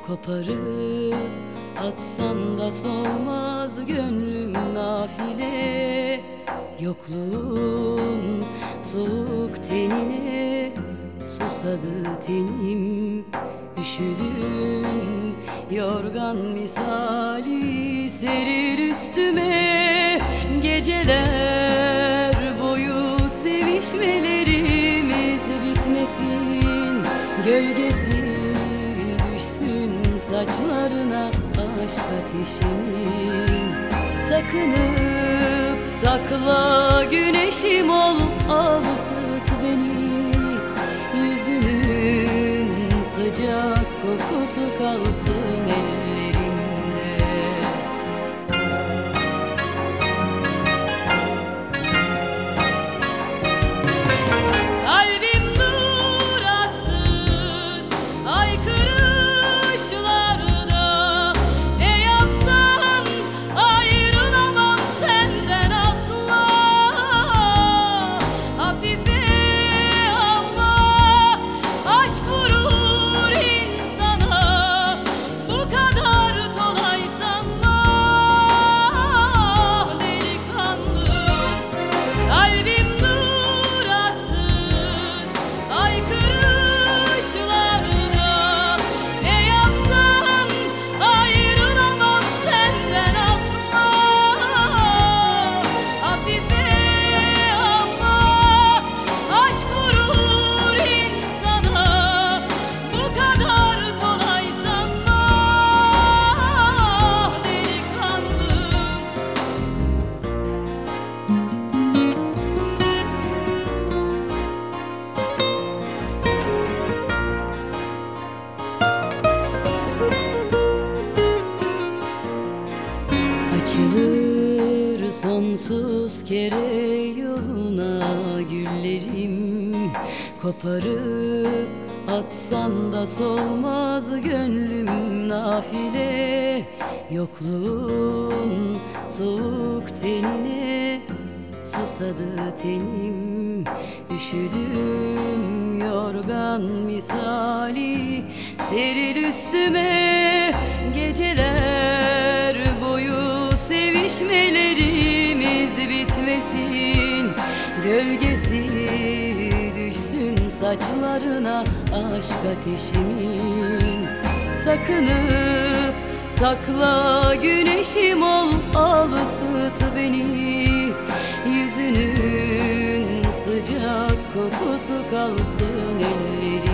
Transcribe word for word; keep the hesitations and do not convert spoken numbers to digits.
Koparıp atsan da solmaz gönlüm nafile. Yokluğun soğuk tenine susadı tenim. Üşüdüm yorgan misali seril üstüme. Geceler boyu sevişmelerimiz bitmesin. Gölgesi düşsün saçlarına aşk ateşimin. Sakınıp sakla güneşim ol, al ısıt beni. Yüzünün sıcak kokusu kalsın ellerimde. Kalbim duraksız haykırışlarda, ne yapsan ayrılamam senden asla. Hafife alma, aşk vurur insana, bu kadar kolay sanma delikanlım. Kalbim duraksız haykırışlarda, ne yapsan ayrılamam senden asla. Hafife alma, aşk vurur insana, bu kadar kolay sanma delikanlım. Açılır sonsuz kere yoluna güllerim. Koparıp atsan da solmaz gönlüm nafile. Yokluğun soğuk tenine susadı tenim. Üşüdüm yorgan misali seril üstüme. Geceler boyu sevişmelerimiz bitmesin. Gölgesi düşsün saçlarına aşk ateşimin. Sakınıp sakla güneşim ol, al ısıt beni. Yüzünün sıcak kokusu kalsın ellerimde.